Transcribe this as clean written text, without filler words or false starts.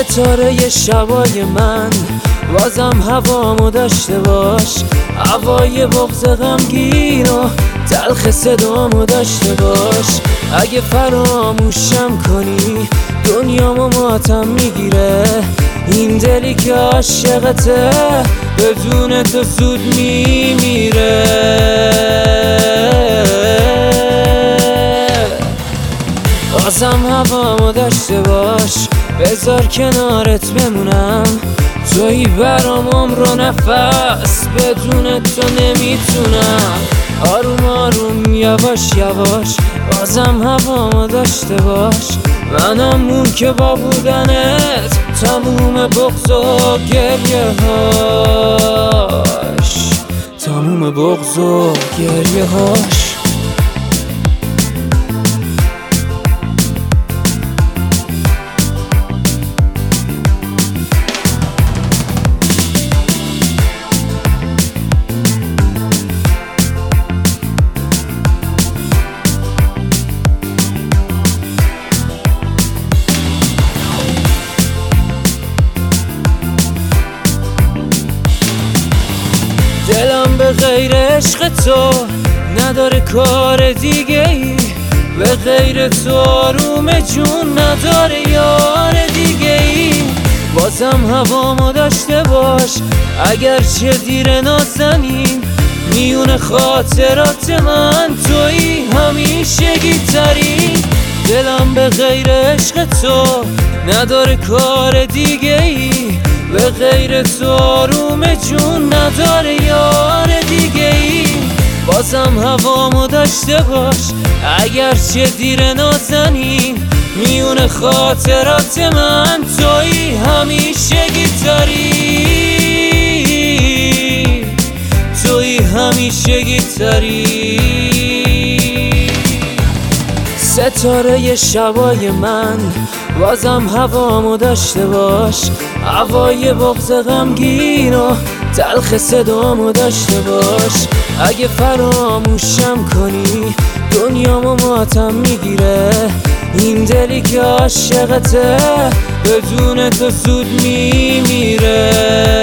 ستاره شبای من، بازم هوامو داشته باش. هوای بغض غمگین و تلخ صدامو داشته باش. اگه فراموشم کنی دنیامو ماتم میگیره. این دلی که عاشقته بدون تو زود میمیره. بازم هوامو داشته باش، بذار کنارت بمونم. تویی برام عمر و نفس، بدون تو نمیتونم. آروم آروم یواش یواش بازم هوامو داشته باش. منم اون که با بودنت تموم بغض و گریه هاش، تموم بغض و گریه هاش. دلم به غیر عشق تو نداره کار دیگه ای، به غیر تو آروم جون نداره یار دیگه ای. بازم هوامو داشته باش، اگرچه دیر نازنین. میون خاطرات من تویی همیشگی ترین. دلم به غیر عشق تو نداره کار دیگه ای، به غیر تو آروم جون نداره یار دیگه ای. بازم هوامو داشته باش، اگرچه دیر نازنین. میون خاطرات من تویی همیشگی تری، تویی همیشگی تری. ستاره شبای من، بازم هوامو داشته باش. هوای بغض غمگین و تلخ صدامو داشته باش. اگه فراموشم کنی دنیامو ماتم میگیره. این دلی که عاشقته بدون تو زود میمیره.